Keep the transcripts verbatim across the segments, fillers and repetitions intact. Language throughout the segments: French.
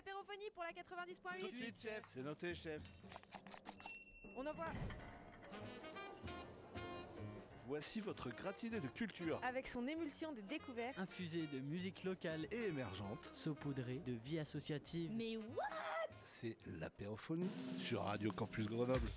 l'apérophonie pour la quatre-vingt-dix point huit. Tout de suite, chef. C'est noté, chef. On envoie Voici votre gratiné de culture. avec son émulsion des découvertes. Infusé de musique locale Et émergente. saupoudré de vie associative. Mais what? C'est l'apérophonie sur Radio Campus Grenoble.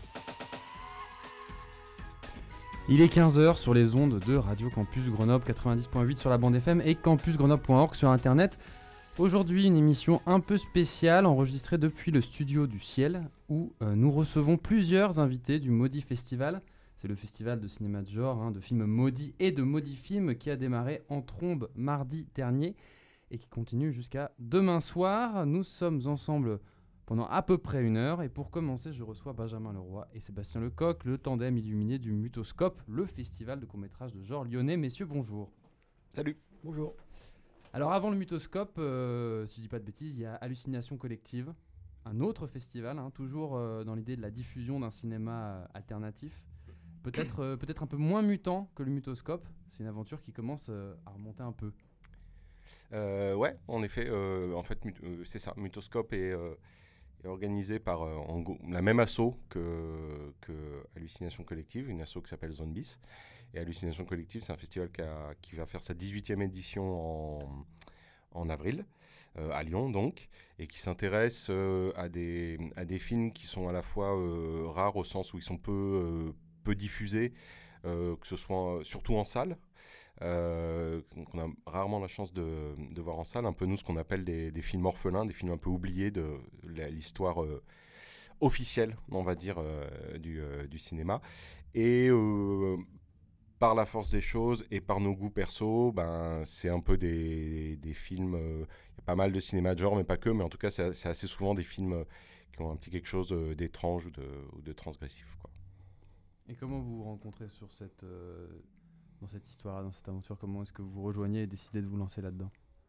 Il est quinze heures sur les ondes de Radio Campus Grenoble quatre-vingt-dix point huit sur la bande F M et campus grenoble point org sur internet. Aujourd'hui, une émission un peu spéciale enregistrée depuis le studio du Ciel où euh, nous recevons plusieurs invités du Maudit Festival. C'est le festival de cinéma de genre, hein, de films maudits et de maudits films qui a démarré en Trombe mardi dernier et qui continue jusqu'à demain soir. Nous sommes ensemble pendant à peu près une heure et pour commencer, je reçois Benjamin Leroy et Sébastien Lecoq, le tandem illuminé du Mutoscope, le festival de court-métrage de genre lyonnais. Messieurs, bonjour. Salut. Bonjour. Alors avant le Mutoscope, euh, si je dis pas de bêtises, il y a Hallucination Collective, un autre festival, hein, toujours euh, dans l'idée de la diffusion d'un cinéma euh, alternatif. Peut-être, euh, peut-être un peu moins mutant que le Mutoscope. C'est une aventure qui commence euh, à remonter un peu. Euh, ouais, en effet, euh, en fait, mut- euh, c'est ça. Mutoscope est, euh, est organisé par euh, en go- la même asso que, que Hallucination Collective, une asso qui s'appelle Zone Bis. Et Hallucination Collective, c'est un festival qui, a- qui va faire sa dix-huitième édition en, en avril, euh, à Lyon donc, et qui s'intéresse euh, à, des, à des films qui sont à la fois euh, rares au sens où ils sont peu, euh, peu diffusés, euh, que ce soit euh, surtout en salle. Euh, donc on a rarement la chance de, de voir en salle un peu nous ce qu'on appelle des, des films orphelins, des films un peu oubliés de, la- l'histoire euh, officielle, on va dire, euh, du, euh, du cinéma. Et euh, par la force des choses et par nos goûts perso, ben, c'est un peu des, des films, il euh, y a pas mal de cinéma de genre, mais pas que, mais en tout cas c'est, c'est assez souvent des films euh, qui ont un petit quelque chose euh, d'étrange ou de, ou de transgressif, quoi. Et comment vous vous rencontrez sur cette, euh, dans cette histoire, dans cette aventure? Comment est-ce que vous vous rejoignez et décidez de vous lancer là-dedans?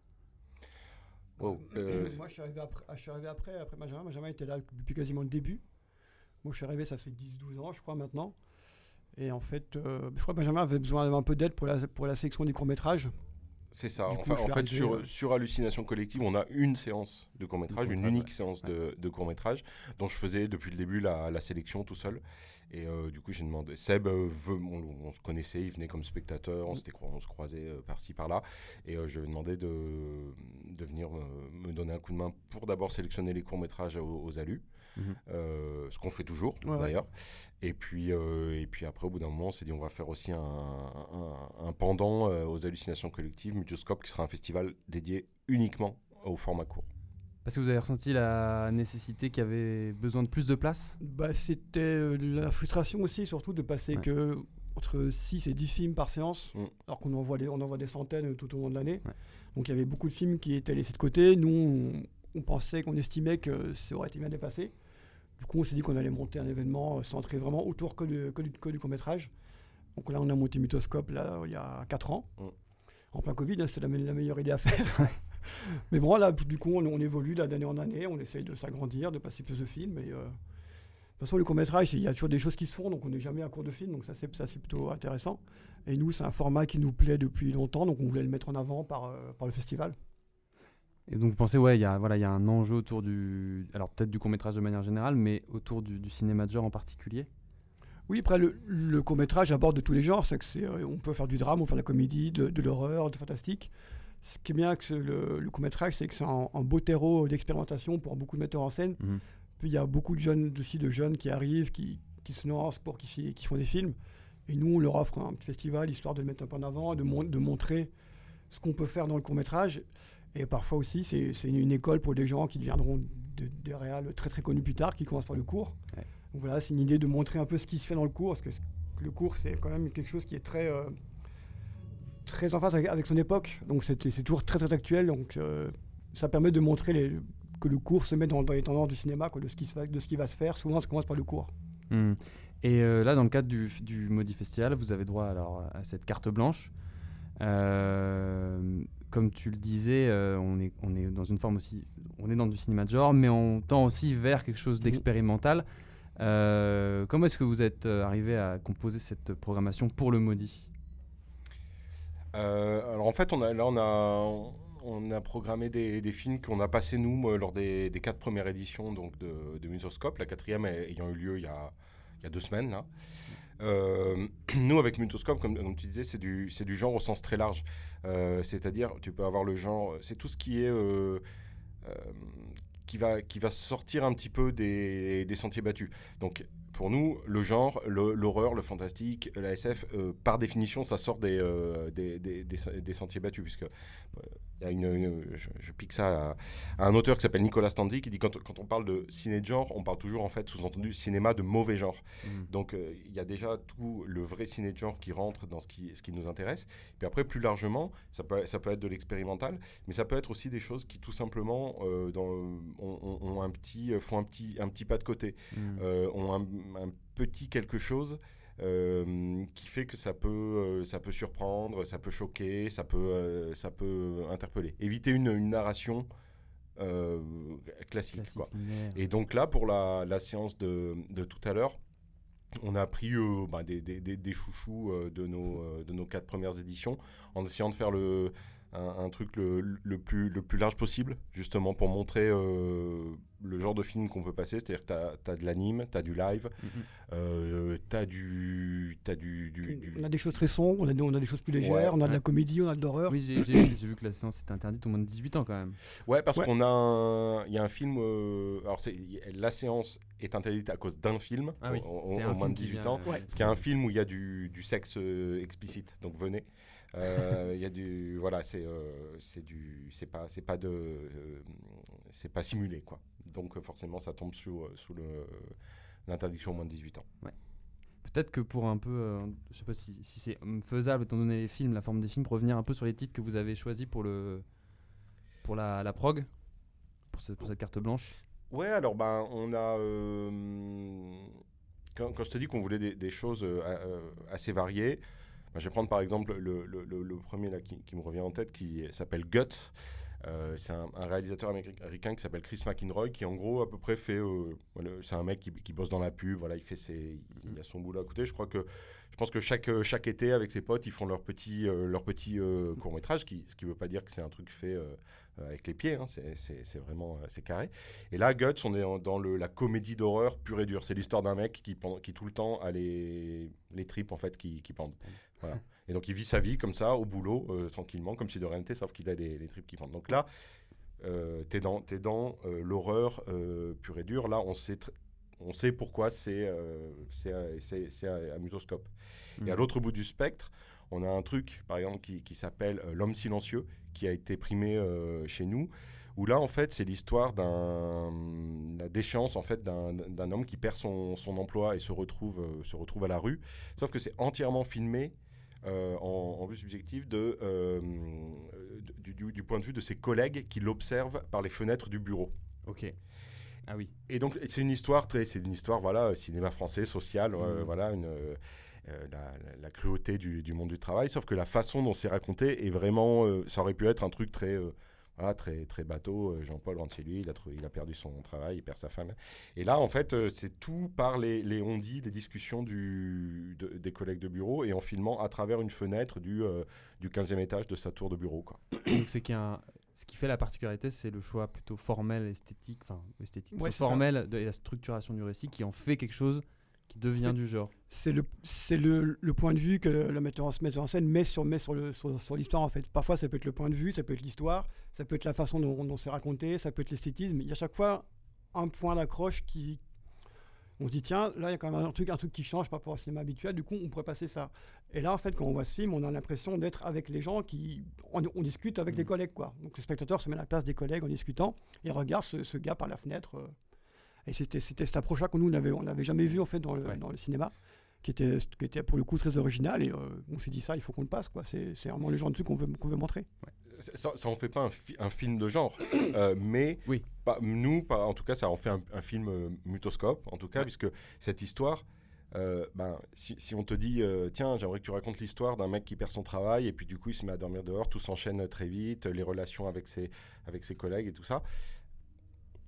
Wow, euh, Moi, je suis arrivé après, je suis arrivé après, après Benjamin. Benjamin était là depuis quasiment le début. Moi, je suis arrivé, ça fait dix douze ans, je crois, maintenant. Et en fait, euh, je crois que Benjamin avait besoin d'un peu d'aide pour la, pour la sélection des courts-métrages. C'est ça. Du coup, Enfin, je en suis fait, arrivé, sur, euh, sur Hallucination Collective, on a une séance de court-métrage, De une court-métrage, unique ouais. séance de, de court-métrage, dont je faisais depuis le début la, la sélection tout seul. Et euh, du coup, j'ai demandé. Seb, euh, veut, on, on se connaissait, il venait comme spectateur, on, s'était, croi- on se croisait euh, par-ci, par-là. Et euh, je lui ai demandé de, de venir euh, me donner un coup de main pour d'abord sélectionner les courts-métrages aux, aux Alus. Mhm. Euh, ce qu'on fait toujours Ouais, ouais. d'ailleurs. Et puis, euh, et puis après, au bout d'un moment, on s'est dit on va faire aussi un, un, un pendant euh, aux Hallucinations Collectives, Mutoscope, qui sera un festival dédié uniquement au format court. Parce que vous avez ressenti la nécessité qu'il y avait besoin de plus de place? Bah, c'était euh, la frustration aussi, surtout de passer Ouais. que entre six et dix films par séance, Mm. alors qu'on envoie des, on envoie des centaines tout au long de l'année. Ouais. Donc il y avait beaucoup de films qui étaient laissés de côté. Nous, on, on pensait, qu'on estimait que ça aurait été bien dépassé. Du coup, on s'est dit qu'on allait monter un événement euh, centré vraiment autour que, de, que, du, que du court-métrage. Donc là, on a monté Mutoscope là, il y a quatre ans. Mm. En plein Covid, hein, c'était la, me- la meilleure idée à faire. Mais bon, là, du coup, on, on évolue là, d'année en année. On essaye de s'agrandir, de passer plus de films. Et, euh, de toute façon, le court-métrage, il y a toujours des choses qui se font. Donc, on n'est jamais à court de films. Donc, ça, c'est, ça, c'est plutôt intéressant. Et nous, c'est un format qui nous plaît depuis longtemps. Donc, on voulait le mettre en avant par, euh, par le festival. Et donc vous pensez, ouais, il y a, voilà, il y a un enjeu autour du... Alors peut-être du court-métrage de manière générale, mais autour du, du cinéma de genre en particulier? Oui, après, le, le court-métrage aborde de tous les genres. C'est que c'est, euh, on peut faire du drame, on peut faire de la comédie, de, de l'horreur, du fantastique. Ce qui est bien avec ce- le, le court-métrage, c'est que c'est un, un beau terreau d'expérimentation pour beaucoup de metteurs en scène. Mhm. Puis il y a beaucoup de jeunes, aussi de jeunes qui arrivent, qui, qui se lancent pour qui, fi- qui font des films. Et nous, on leur offre un petit festival, histoire de le mettre un peu en avant, de, mon- de montrer ce qu'on peut faire dans le court-métrage. Et parfois aussi, c'est, c'est une, une école pour des gens qui deviendront de- des réals très très connus plus tard, qui commencent par le court. Ouais. Donc voilà, c'est une idée de montrer un peu ce qui se fait dans le cours, parce que c- le cours, c'est quand même quelque chose qui est très, euh, très en phase avec, avec son époque. Donc c'est, c'est toujours très très actuel. Donc euh, ça permet de montrer les, que le cours se met dans, dans les tendances du cinéma, quoi, de, ce qui se va, de ce qui va se faire. Souvent, ça commence par le cours. Hmm. Et euh, là, dans le cadre du, du Maudit Festival, vous avez droit alors à cette carte blanche. Euh, comme tu le disais, euh, on, est, on est dans une forme aussi, on est dans du cinéma de genre, mais on tend aussi vers quelque chose d'expérimental. Euh, comment est-ce que vous êtes euh, arrivé à composer cette programmation pour le Maudit? Euh, alors en fait, on a, là, on a, on a programmé des, des films qu'on a passés, nous, euh, lors des, des quatre premières éditions donc, de, de Mutoscope, la quatrième ayant eu lieu il y a, il y a deux semaines. Là. Euh, nous, avec Mutoscope, comme, comme tu disais, c'est du, c'est du genre au sens très large. Euh, c'est-à-dire, tu peux avoir le genre... C'est tout ce qui est... Euh, euh, qui, va, qui va sortir un petit peu des, des sentiers battus. Donc, pour nous, le genre, le, l'horreur, le fantastique, la S F, euh, par définition, ça sort des, euh, des, des, des, des sentiers battus, puisque euh, y a une, une, je, je pique ça à, à un auteur qui s'appelle Nicolas Stanzi, qui dit quand, quand on parle de ciné de genre, on parle toujours, en fait, sous-entendu, cinéma de mauvais genre. Mmh. Donc, il euh, y a déjà tout le vrai ciné de genre qui rentre dans ce qui, ce qui nous intéresse. Puis après, plus largement, ça peut, ça peut être de l'expérimental, mais ça peut être aussi des choses qui, tout simplement, euh, dans, ont, ont un petit, font un petit, un petit pas de côté, mmh. euh, ont un un petit quelque chose euh, qui fait que ça peut, euh, ça peut surprendre, ça peut choquer, ça peut, euh, ça peut interpeller. Éviter une, une narration euh, classique. classique quoi. Et donc là, pour la, la séance de, de tout à l'heure, on a pris euh, bah, des, des, des, des chouchous euh, de, nos, euh, de nos quatre premières éditions en essayant de faire le, un, un truc le, le, plus, le plus large possible, justement pour montrer euh, le genre de film qu'on peut passer. C'est-à-dire que tu as de l'anime, tu as du live, mm-hmm. euh, tu as du, t'as du, du, du... On a des choses très sombres, on a des, on a des choses plus légères, ouais, on a ouais. de la comédie, on a de l'horreur. Oui, j'ai, j'ai, j'ai vu que la séance était interdite au moins de dix-huit ans quand même. Ouais, parce ouais. qu'on a... Il y a un film... Euh, alors, c'est, la séance est interdite à cause d'un film, ah oui, au, au moins de dix-huit vient, ans. Ouais. Parce qu'il y a un film où il y a du, du sexe euh, explicite, donc venez. Il euh, y a du... Voilà, c'est, euh, c'est du... C'est pas, c'est pas de... Euh, c'est pas simulé, quoi. Donc, forcément, ça tombe sous, sous le, l'interdiction au moins de dix-huit ans. Ouais. Peut-être que pour un peu, euh, je sais pas si, si c'est faisable étant donné les films, la forme des films, pour revenir un peu sur les titres que vous avez choisis pour, le, pour la, la prog, pour, ce, pour cette carte blanche. Ouais, alors ben, on a... Euh, quand, quand je te dis qu'on voulait des, des choses euh, assez variées, ben, je vais prendre par exemple le, le, le, le premier là, qui, qui me revient en tête, qui s'appelle Guts. Euh, c'est un, un réalisateur américain qui s'appelle Chris McInroy, qui en gros à peu près fait, euh, voilà, c'est un mec qui, qui bosse dans la pub, voilà, il fait ses, il a son boulot à côté. Je crois que, je pense que chaque chaque été avec ses potes, ils font leur petit euh, leur petit euh, court métrage, qui, ce qui veut pas dire que c'est un truc fait euh, avec les pieds, hein, c'est, c'est, c'est vraiment c'est carré. Et là, Guts, on est en, dans le, la comédie d'horreur pure et dure. C'est l'histoire d'un mec qui, qui tout le temps a les les tripes en fait qui, qui pendent. Voilà. Et donc, il vit sa vie comme ça, au boulot, euh, tranquillement, comme si de rien n'était, sauf qu'il a les, les tripes qui pendent. Donc là, euh, t'es dans, t'es dans euh, l'horreur euh, pure et dure. Là, on sait, tr- on sait pourquoi c'est, euh, c'est, c'est, c'est à, à Mutoscope. Mmh. Et à l'autre bout du spectre, on a un truc, par exemple, qui, qui s'appelle euh, L'homme silencieux, qui a été primé euh, chez nous, où là, en fait, c'est l'histoire d'un, la déchéance, en fait, d'un, d'un homme qui perd son, son emploi et se retrouve, euh, se retrouve à la rue. Sauf que c'est entièrement filmé Euh, en, en vue subjective de, euh, du, du, du point de vue de ses collègues qui l'observent par les fenêtres du bureau. Ok. Ah oui. Et donc c'est une histoire très, c'est une histoire voilà cinéma français social, mmh. euh, voilà une euh, la, la, la cruauté du, du monde du travail. Sauf que la façon dont c'est raconté est vraiment, euh, ça aurait pu être un truc très euh, Voilà, très, très bateau. Jean-Paul rentre chez lui, il a, trouvé, il a perdu son travail, il perd sa femme. Et là, en fait, c'est tout par les, les on-dit, les discussions du, de, des collègues de bureau et en filmant à travers une fenêtre du, euh, du quinzième étage de sa tour de bureau, quoi. Donc, c'est qu'il y a un... Ce qui fait la particularité, c'est le choix plutôt formel, esthétique, enfin, esthétique, ouais, formel de, et la structuration du récit qui en fait quelque chose qui devient c'est, du genre. C'est, le, c'est le, le point de vue que le, le metteur, en, metteur en scène met, sur, met sur, le, sur, sur l'histoire, en fait. Parfois, ça peut être le point de vue, ça peut être l'histoire, ça peut être la façon dont, dont c'est raconté, ça peut être l'esthétisme. Il y a à chaque fois un point d'accroche qui... On se dit, tiens, là, il y a quand même un truc, un truc qui change par rapport au cinéma habituel, du coup, on pourrait passer ça. Et là, en fait, quand on voit ce film, on a l'impression d'être avec les gens qui... On, on discute avec mmh. les collègues, quoi. Donc, le spectateur se met à la place des collègues en discutant et regarde ce, ce gars par la fenêtre... Euh, Et c'était, c'était cette approche-là que nous, on n'avait jamais vu en fait, dans, le, ouais. dans le cinéma, qui était, qui était pour le coup très original. Et euh, on s'est dit ça, il faut qu'on le passe. Quoi. C'est, c'est vraiment le genre de truc qu'on veut, qu'on veut montrer. Ouais. Ça, ça en fait pas un, fi- un film de genre, euh, mais oui. pas, nous, pas, en tout cas, ça en fait un, un film euh, Mutoscope, en tout cas, ouais. puisque cette histoire... Euh, ben, si, si on te dit euh, tiens j'aimerais que tu racontes l'histoire d'un mec qui perd son travail et puis du coup il se met à dormir dehors, tout s'enchaîne très vite, les relations avec ses, avec ses collègues et tout ça,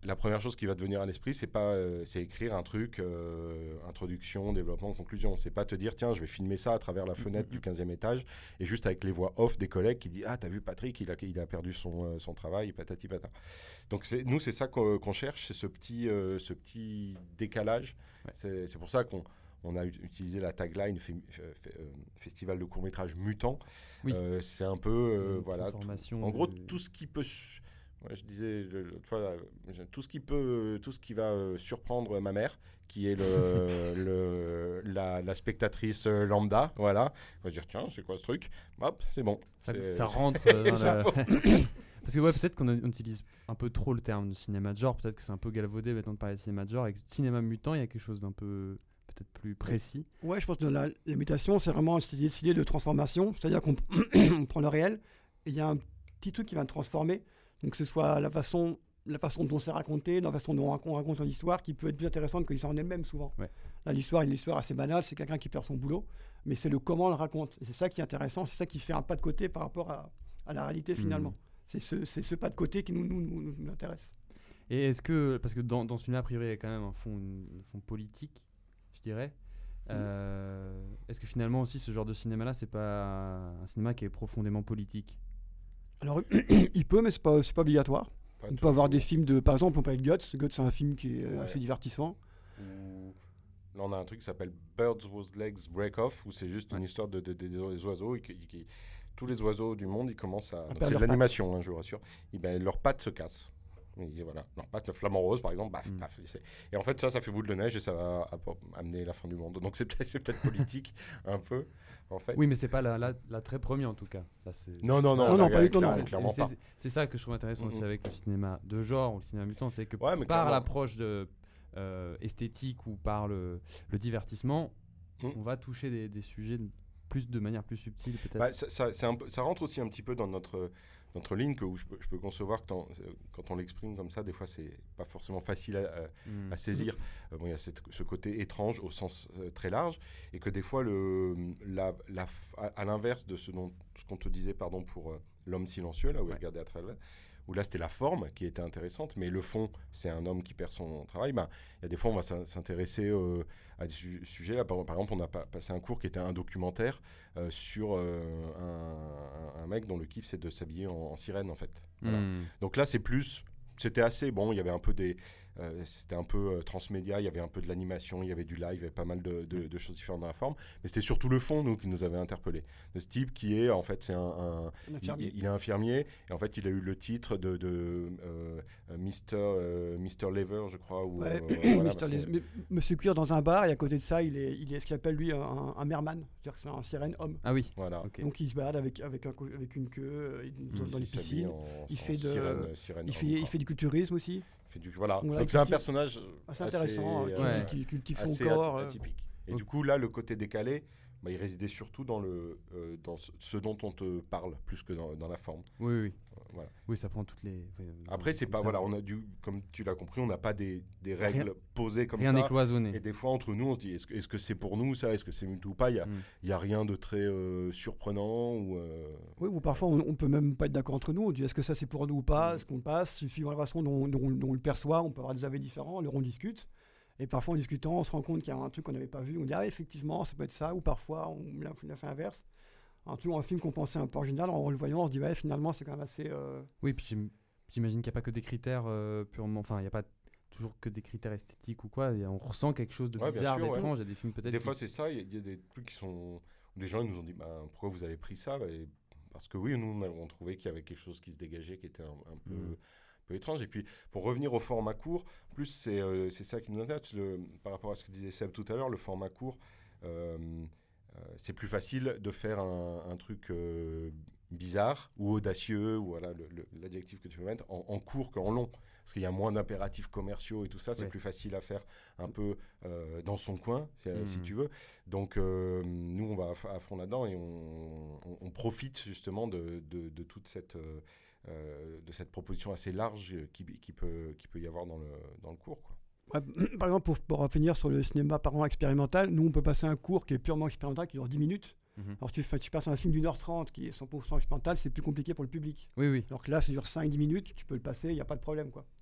la première chose qui va te venir à l'esprit, c'est pas, euh, c'est écrire un truc, euh, introduction, développement, conclusion. C'est pas te dire, tiens, je vais filmer ça à travers la fenêtre mmh. du quinzième étage, et juste avec les voix off des collègues qui disent, ah, t'as vu Patrick, il a, il a perdu son, euh, son travail, patati patata. Donc c'est, nous, c'est ça qu'on, qu'on cherche, c'est ce petit, euh, ce petit décalage. Ouais. C'est, c'est pour ça qu'on on a utilisé la tagline f- f- f- euh, Festival de court-métrage mutant. Oui. Euh, c'est un peu, euh, voilà, tout, en gros, de... tout ce qui peut... Su- Ouais, je disais l'autre fois, tout ce qui peut, tout ce qui va euh, surprendre ma mère, qui est le, le, la, la spectatrice lambda, voilà. On va dire tiens, c'est quoi ce truc ? Hop, c'est bon. Ça, c'est... ça rentre euh, dans ça le... Parce que ouais, peut-être qu'on a, on utilise un peu trop le terme de cinéma de genre. Peut-être que c'est un peu galvaudé maintenant de parler de cinéma de genre. Avec cinéma mutant, il y a quelque chose d'un peu peut-être plus précis. Ouais, je pense que la, la mutation, c'est vraiment cette idée de transformation, c'est-à-dire qu'on on prend le réel et il y a un petit truc qui va le transformer. Donc que ce soit la façon, la façon dont c'est raconté, la façon dont on raconte, on raconte une histoire qui peut être plus intéressante que l'histoire en elle-même souvent. Ouais. Là, l'histoire est une histoire assez banale, c'est quelqu'un qui perd son boulot, mais c'est le comment on le raconte. Et c'est ça qui est intéressant, c'est ça qui fait un pas de côté par rapport à, à la réalité finalement. Mmh. C'est, ce, c'est ce pas de côté qui nous, nous, nous, nous intéresse. Et est-ce que, parce que dans, dans ce film-là, a priori, il y a quand même un fond, un fond politique, je dirais. Mmh. Euh, est-ce que finalement aussi ce genre de cinéma-là, c'est pas un cinéma qui est profondément politique ? Alors, il peut, mais c'est pas, c'est pas obligatoire. Pas on peut avoir des films de... Par exemple, on peut parler de Guts. Guts, c'est un film qui est ouais. assez divertissant. Ou... Là, on a un truc qui s'appelle Birds Whose Legs Break Off, où c'est juste ouais. une histoire de, de, de, de, des oiseaux. Et qui, qui, tous les oiseaux du monde, ils commencent à... Donc, c'est de l'animation, hein, je vous rassure. Et ben, leurs pattes se cassent. Ils disent, voilà, leurs pattes, le flamant rose, par exemple, baf, mm. baf. Et en fait, ça, ça fait boule de neige et ça va amener la fin du monde. Donc, c'est peut-être, c'est peut-être politique, un peu. En fait. Oui, mais c'est pas la, la, la très première en tout cas. Là, c'est... Non, non, non, non, non, pas du tout. Clair, clairement c'est, pas. C'est, c'est ça que je trouve intéressant mm-hmm. aussi avec le cinéma de genre ou le cinéma mutant, c'est que ouais, par clairement. l'approche de, euh, esthétique ou par le, le divertissement, mm. on va toucher des, des sujets de, plus de manière plus subtile peut-être. Bah, ça, ça, c'est un peu, ça rentre aussi un petit peu dans notre notre ligne que où je peux, je peux concevoir que quand, quand on l'exprime comme ça, des fois c'est pas forcément facile à, à, mmh. à saisir. Euh, bon, il y a cette, ce côté étrange au sens euh, très large, et que des fois, le, la, la, à, à l'inverse de ce, dont, ce qu'on te disait pardon, pour euh, L'homme silencieux, là où ouais. il regardait à travers, où là c'était la forme qui était intéressante, mais le fond, c'est un homme qui perd son travail. Ben, il y a des fois, on va s'intéresser euh, à des su- sujets. Là, par, par exemple, on a pa- passé un cours qui était un documentaire euh, sur euh, un, un, un mec dont le kiff, c'est de s'habiller en, en sirène, en fait. Voilà. Mmh. Donc là, c'est plus... C'était assez bon, il y avait un peu des... Euh, c'était un peu euh, transmédia, il y avait un peu de l'animation, il y avait du live, il y avait pas mal de, de, de choses différentes dans la forme, mais c'était surtout le fond, nous, qui nous avait interpellés. De ce type qui est, en fait, c'est un... un, un il, il est infirmier, et en fait, il a eu le titre de, de euh, Mister Euh, Mister Lever, je crois. Ou, ouais, euh, voilà, Mister Les... Mais, Monsieur Cuir dans un bar, et à côté de ça, il est, il est ce qu'il appelle, lui, un, un merman, c'est-à-dire que c'est un sirène homme. Ah oui, voilà. Okay. Donc il se balade avec, avec, un, avec une queue dans, mmh. dans les piscines, en, il, fait de, sirène, sirène il, fait, il fait du culturisme aussi. Du, voilà. Donc, donc c'est un personnage assez intéressant, assez, euh, qui, qui cultive son corps. Atypique. Et okay. du coup, là, le côté décalé, bah, il résidait surtout dans, le, euh, dans ce, ce dont on te parle, plus que dans, dans la forme. Oui, oui. Euh, voilà. Oui, ça prend toutes les... Oui, après, c'est pas... Voilà, on a dû, comme tu l'as compris, on n'a pas des, des règles rien, posées comme rien ça. Rien n'est cloisonné. Et des fois, entre nous, on se dit, est-ce que, est-ce que c'est pour nous, ça ? Est-ce que c'est mutant ou pas ? Il n'y a, mm. a rien de très euh, surprenant ou... Euh... Oui, ou parfois, on, on peut même pas être d'accord entre nous. On dit, est-ce que ça, c'est pour nous ou pas ? Mm. Est-ce qu'on passe ? Suivant la façon dont, dont, dont on le perçoit, on peut avoir des avis différents. Alors, on discute. Et parfois, en discutant, on se rend compte qu'il y a un truc qu'on n'avait pas vu. On dit, ah, effectivement, ça peut être ça. Ou parfois, on l'a, on l'a fait inverse. Un truc, un film qu'on pensait un peu original, en le voyant, on se dit, ouais, finalement, c'est quand même assez... Euh... Oui, puis j'imagine qu'il n'y a pas que des critères euh, purement... Enfin, il n'y a pas toujours que des critères esthétiques ou quoi. On ressent quelque chose de ouais, bizarre, sûr, d'étrange. Ouais. Il y a des films peut-être... Des qui... fois, c'est ça. Il y, y a des trucs qui sont... Des gens nous ont dit, bah, pourquoi vous avez pris ça ? Et parce que oui, nous, on, a, on trouvait qu'il y avait quelque chose qui se dégageait, qui était un, un peu... Mmh. peu étrange. Et puis, pour revenir au format court, plus c'est, euh, c'est ça qui nous intéresse. Le, par rapport à ce que disait Seb tout à l'heure, le format court, euh, euh, c'est plus facile de faire un, un truc euh, bizarre ou audacieux, ou voilà, le, le, l'adjectif que tu veux mettre, en, en court qu'en long. Parce qu'il y a moins d'impératifs commerciaux et tout ça, c'est ouais. plus facile à faire un peu euh, dans son coin, si, mmh. si tu veux. Donc, euh, nous, on va à, à fond là-dedans et on, on, on profite justement de, de, de toute cette... Euh, Euh, de cette proposition assez large qui, qui, peut, qui peut y avoir dans le, dans le cours, quoi. Ouais, par exemple, pour, pour finir sur le cinéma par exemple expérimental, nous on peut passer un cours qui est purement expérimental, qui dure dix minutes. Mm-hmm. Alors tu, tu passes un film d'une heure trente qui est cent pour cent expérimental, c'est plus compliqué pour le public. Oui, oui. Alors que là, ça dure cinq à dix minutes, tu peux le passer, il n'y a pas de problème, quoi.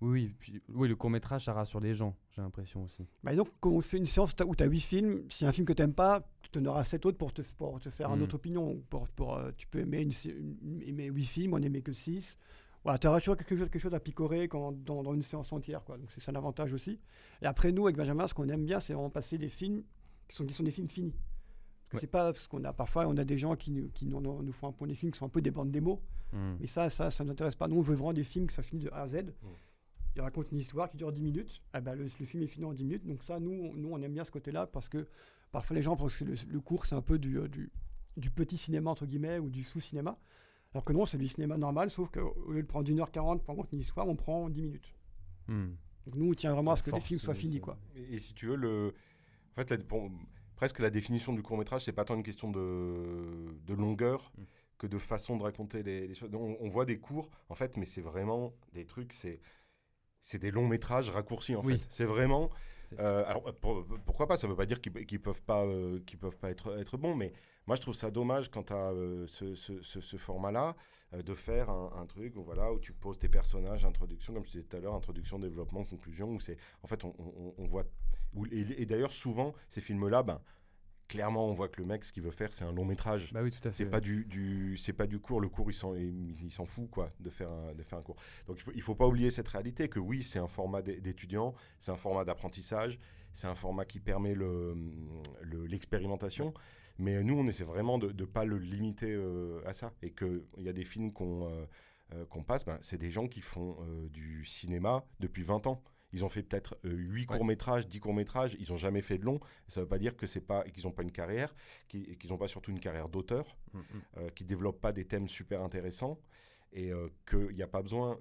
Oui, oui, puis, oui, le court-métrage, ça rassure les gens, j'ai l'impression aussi. Bah, donc, quand on fait une séance où tu as huit films, si un film que tu n'aimes pas, tu en auras sept autres pour te, pour te faire Mm. une autre opinion. Pour, pour, euh, tu peux aimer, une, sé- une- aimer huit films, en aimer que six. Voilà, tu auras toujours quelque chose, quelque chose à picorer quand, dans, dans une séance entière, quoi. Donc, c'est ça l'avantage aussi. Et après, nous, avec Benjamin, ce qu'on aime bien, c'est vraiment passer des films qui sont, qui sont des films finis. Parce que Ouais. c'est pas ce qu'on a parfois, on a des gens qui, nous, qui nous, nous font un point des films qui sont un peu des bandes démos. Mm. Mais ça, ça, ça ne nous intéresse pas. Nous, on veut vraiment des films qui soient finis de A à Z. Il raconte une histoire qui dure dix minutes. Ah bah, le, le film est fini en dix minutes. Donc ça, nous, on- nous, on aime bien ce côté-là parce que parfois les gens pensent que le, le court, c'est un peu du, euh, du, du petit cinéma, entre guillemets, ou du sous-cinéma. Alors que non, c'est du cinéma normal, sauf qu'au lieu de prendre une heure quarante pour raconter une histoire, on prend dix minutes. Mm. Donc nous, on tient vraiment à ce que les Force, films soient euh, finis, c'est- quoi. Et, et si tu veux, le... en fait, la- pour- presque la définition du court-métrage, c'est pas tant une question de, de longueur Mm. que de façon de raconter les, les choses. On, on voit des courts, en fait, mais c'est vraiment des trucs, c'est, c'est des longs métrages raccourcis, en Oui. fait. C'est vraiment... C'est- euh, alors, pour- pourquoi pas? Ça veut pas dire qu'ils, qu'ils peuvent pas, euh, qu'ils peuvent pas être, être bons, mais moi, je trouve ça dommage quand tu as ce, ce, ce, ce format-là, euh, de faire un, un truc où, voilà, où tu poses tes personnages, introduction, comme je disais tout à l'heure, introduction, développement, conclusion, où c'est... En fait, on, on, on voit... où- et, et d'ailleurs, souvent, ces films-là, ben, clairement, on voit que le mec, ce qu'il veut faire, c'est un long métrage. Bah oui, tout à fait. C'est pas du, du c'est pas du court. Le court, il s'en, il, il s'en fout quoi, de faire un, de faire un court. Donc il faut, il faut pas oublier cette réalité que oui, c'est un format d'é- d'étudiant, c'est un format d'apprentissage, c'est un format qui permet le, le- l'expérimentation. Mais nous, on essaie vraiment de ne pas le limiter euh, à ça. Et qu'il y a des films qu'on, euh, euh, qu'on passe, ben, c'est des gens qui font euh, du cinéma depuis vingt ans. Ils ont fait peut-être euh, huit Ouais. courts-métrages, dix courts-métrages, ils n'ont jamais fait de long. Ça ne veut pas dire que c'est pas, qu'ils n'ont pas une carrière, qu'ils n'ont pas surtout une carrière d'auteur, Mm, mm. euh, qui ne développent pas des thèmes super intéressants, et euh, qu'il n'y a pas besoin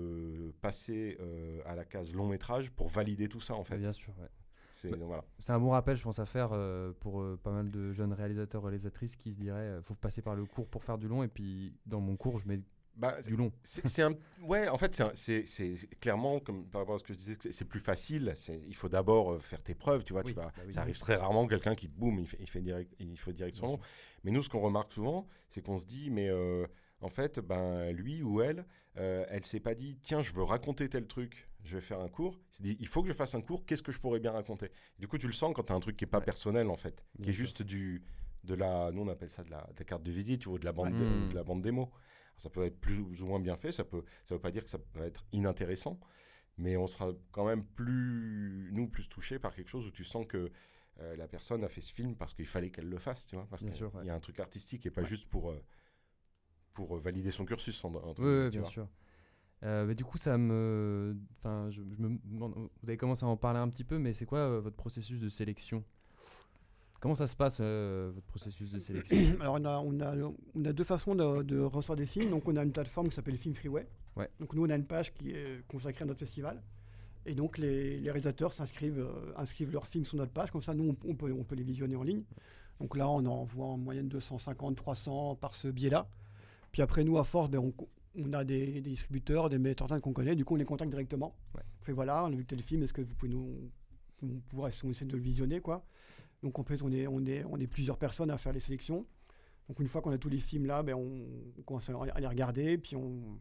de passer euh, à la case long-métrage pour valider tout ça, en Ouais, fait. bien sûr, ouais. C'est, Bah, voilà. C'est un bon rappel, je pense, à faire euh, pour euh, pas mal de jeunes réalisateurs, réalisatrices qui se diraient euh, faut passer par le court pour faire du long, et puis dans mon cours, je mets Bah, du long. C'est, c'est un, ouais, en fait, c'est, un- c'est, c'est, c'est clairement, comme par rapport à ce que je disais, c'est, c'est plus facile. C'est, il faut d'abord euh, faire tes preuves, tu vois. Oui, Tu vas, bah oui. ça arrive très rarement, quelqu'un qui, boum, il fait, il fait direct, il faut direct son Bien nom. Mais nous, ce qu'on remarque souvent, c'est qu'on se dit, mais euh, en fait, ben, lui ou elle, euh, elle s'est pas dit, tiens, je veux raconter tel truc, je vais faire un cours. Il s'est dit, il faut que je fasse un cours, qu'est-ce que je pourrais bien raconter? Du coup, tu le sens quand tu as un truc qui est pas Ouais. personnel, en fait, qui Bien est sûr. juste du, de la, nous, on appelle ça de la, de la carte de visite, tu vois, de la bande, Ouais. de, Mm. de la bande démo. Ça peut être plus ou moins bien fait, ça peut, ça veut pas dire que ça va être inintéressant, mais on sera quand même plus, nous, plus touchés par quelque chose où tu sens que euh, la personne a fait ce film parce qu'il fallait qu'elle le fasse, tu vois, parce Bien qu'il sûr, ouais. y a un truc artistique et pas Ouais. juste pour, euh, pour euh, valider son cursus. En, entre Oui, guillemets, oui, tu bien vois. sûr. Euh, mais du coup, ça me. Enfin, je, je me demande- vous avez commencé à en parler un petit peu, mais c'est quoi euh, votre processus de sélection? Comment ça se passe, euh, votre processus de sélection? Alors on a, on, a, on a deux façons de, de recevoir des films. Donc on a une plateforme qui s'appelle Film Freeway. Ouais. Donc nous on a une page qui est consacrée à notre festival. Et donc les, les réalisateurs s'inscrivent euh, inscrivent leurs films sur notre page. Comme ça nous on, on peut, on peut les visionner en ligne. Donc là on en voit en moyenne deux cent cinquante, trois cents par ce biais-là. Puis après nous à force, ben, on, on a des, des distributeurs, des metteurs en scène qu'on connaît. Du coup on les contacte directement. Ouais. On fait voilà, on a vu tel film, est-ce que vous pouvez nous... On pourrait essayer de le visionner quoi. Donc en fait, on est, on, est, on est plusieurs personnes à faire les sélections. Donc une fois qu'on a tous les films là, ben, on, on commence à les regarder. Puis on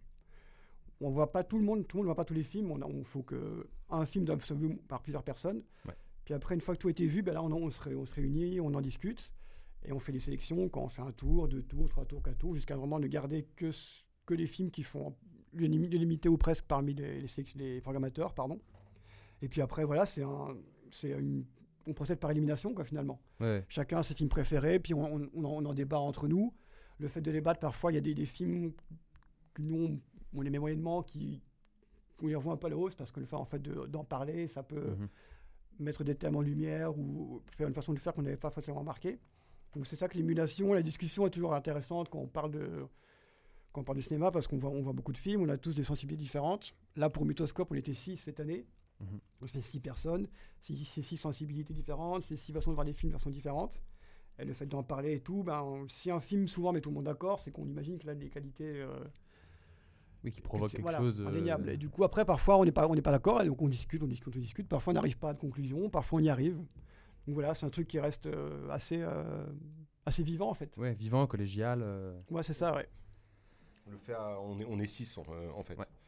on voit pas tout le monde, tout le monde ne voit pas tous les films. On, a, on faut que un film doit être vu par plusieurs personnes. Ouais. Puis après, une fois que tout a été vu, ben là on, on, se ré, on se réunit, on en discute. Et on fait les sélections quand on fait un tour, deux tours, trois tours, quatre tours, jusqu'à vraiment ne garder que, que les films qui font le limité ou presque parmi les, les, les programmateurs. Pardon. Et puis après, voilà, c'est un, c'est une... on procède par élimination, quoi, finalement. Ouais. Chacun a ses films préférés, puis on, on, on, en, on en débat entre nous. Le fait de débattre, parfois, il y a des, des films que nous, on, on aimait moyennement, qui, on y revoit un peu à la hausse, parce que le fait, en fait, de, d'en parler, ça peut Mhm. mettre des thèmes en lumière ou faire une façon de faire qu'on n'avait pas forcément remarqué. Donc c'est ça que l'émulation, la discussion est toujours intéressante quand on parle de, quand on parle de cinéma, parce qu'on voit, on voit beaucoup de films, on a tous des sensibilités différentes. Là, pour Mythoscope, on était six cette année. Mhm. On fait six personnes, six, c'est six sensibilités différentes, c'est six façons de voir les films de façon différente. Et le fait d'en parler et tout, ben, si un film souvent met tout le monde d'accord, c'est qu'on imagine que là, les qualités... Euh, Oui, qui provoque quelque voilà, chose. euh, indéniable. Et du coup, après, parfois, on n'est pas, on n'est pas d'accord, et donc on discute, on discute, on discute. Parfois, on n'arrive pas à de conclusion, parfois, on y arrive. Donc voilà, c'est un truc qui reste euh, assez, euh, assez vivant, en fait. Ouais, vivant, collégial. euh, Ouais, c'est ça, ouais. On le fait à- on est, on est six en, euh, en fait. Ouais.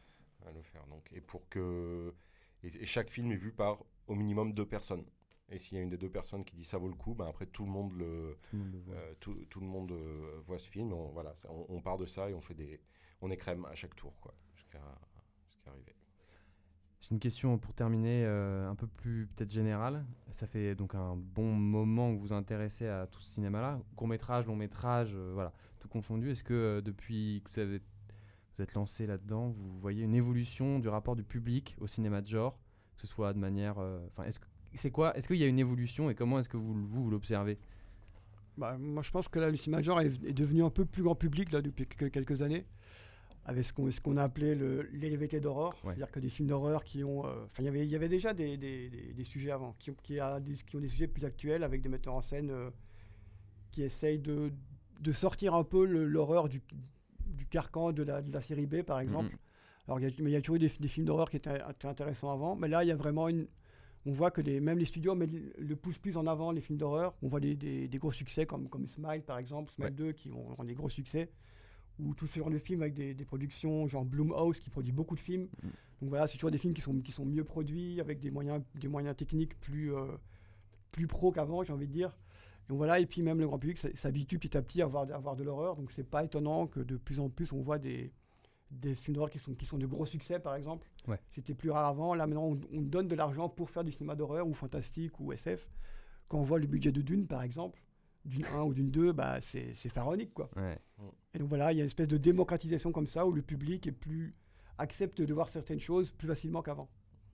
à le faire. Donc, et pour que et, et chaque film est vu par au minimum deux personnes. Et s'il y a une des deux personnes qui dit ça vaut le coup, ben après tout le monde le, Tout le monde le voit. euh, tout, tout le monde euh, voit ce film. On, voilà, ça, on, on part de ça et on fait des, on écrème à chaque tour, quoi, jusqu'à, jusqu'à arriver. J'ai une question pour terminer, euh, un peu plus peut-être générale. Ça fait donc un bon moment que vous vous intéressez à tout ce cinéma-là, court-métrage, long-métrage, euh, voilà, tout confondu. Est-ce que euh, depuis que vous, avez, vous êtes lancé là-dedans, vous voyez une évolution du rapport du public au cinéma de genre, que ce soit de manière, enfin, euh, est-ce que c'est quoi, est-ce qu'il y a une évolution et comment est-ce que vous, vous, vous l'observez? Bah, moi, je pense que là, le cinéma de genre est, est devenu un peu plus grand public là, depuis que- quelques années, avec ce qu'on, ce qu'on a appelé le, l'elevated horror, Ouais. c'est-à-dire que des films d'horreur qui ont... Enfin, il y avait- il y avait déjà des, des- des- des sujets avant, qui, ont- qui, a des, qui ont des sujets plus actuels, avec des metteurs en scène euh, qui essayent de, de sortir un peu le- l'horreur du, du carcan de la, de la série B, par exemple. Mhm. Alors, il y a, mais il y a toujours eu des, des films d'horreur qui étaient, étaient intéressants avant, mais là, il y a vraiment une... On voit que les, même les studios mettent, le poussent plus en avant, les films d'horreur. On voit des, des, des gros succès comme, comme Smile, par exemple, Smile Ouais. deux, qui ont, ont des gros succès. Ou tout ce genre de films avec des, des productions, genre Blumhouse, qui produit beaucoup de films. Mhm. Donc voilà, c'est toujours des films qui sont, qui sont mieux produits, avec des moyens, des moyens techniques plus, euh, plus pro qu'avant, j'ai envie de dire. Et donc voilà, et puis même le grand public s- s'habitue petit à petit à voir, à voir de l'horreur. Donc c'est pas étonnant que de plus en plus, on voit des, des films d'horreur qui sont, qui sont de gros succès, par exemple. Ouais. C'était plus rare avant. Là, maintenant, on, on donne de l'argent pour faire du cinéma d'horreur ou fantastique ou S F. Quand on voit le budget de Dune, par exemple, Dune un ou Dune deux, bah, c'est, c'est pharaonique, quoi. Ouais. Et donc voilà, il y a une espèce de démocratisation comme ça, où le public est plus accepte de voir certaines choses plus facilement qu'avant.